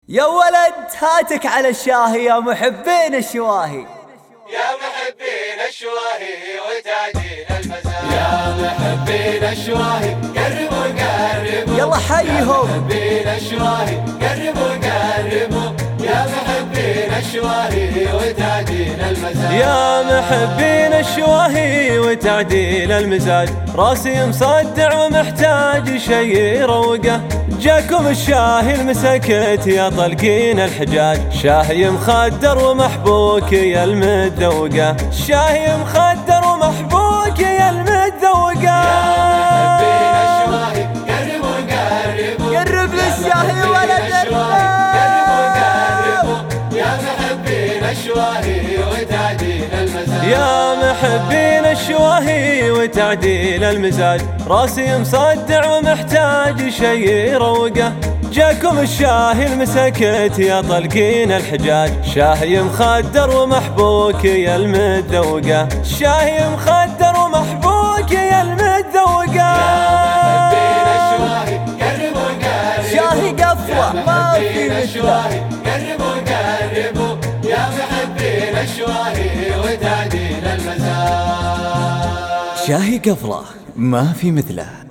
يا ولد هاتك على الشاهي يا محبين الشواهي، يا محبين الشواهي وتعدين المزاج، يا محبين الشواهي قربوا قربوا، يلا حيهم. يا محبين الشواهي قربوا قربوا، يا محبين الشواهي وتعدين المزاج، يا محبين الشواهي وتعديل المزاج، راسي مصدع ومحتاج شي يروقه، جاكم الشاهي المسكت يا طلقين الحجاج، شاهي مخدر ومحبوك يا المتذوقه، شاهي مخدر ومحبوك يا المتذوقه. يا محبين الشواهي قربوا قربوا، قرب للشاهي ولد يا محبين الشواهي وتعديل المزاج، يا محبين الشواهي وتعديل المزاج، راسي مصدع ومحتاج شي يروقه، جاكم الشاهي المسكت يا طلقين الحجاج، شاهي مخدر ومحبوك يا المتذوقه، شاهي مخدر ومحبوك يا المتذوقه. يا محبين الشواهي قربوا قربوا، شاهي قفوة ما في مثله، قربوا قربوا، يا محبين الشواهي وتعديل المزاج، شاهي قفلة ما في مثله.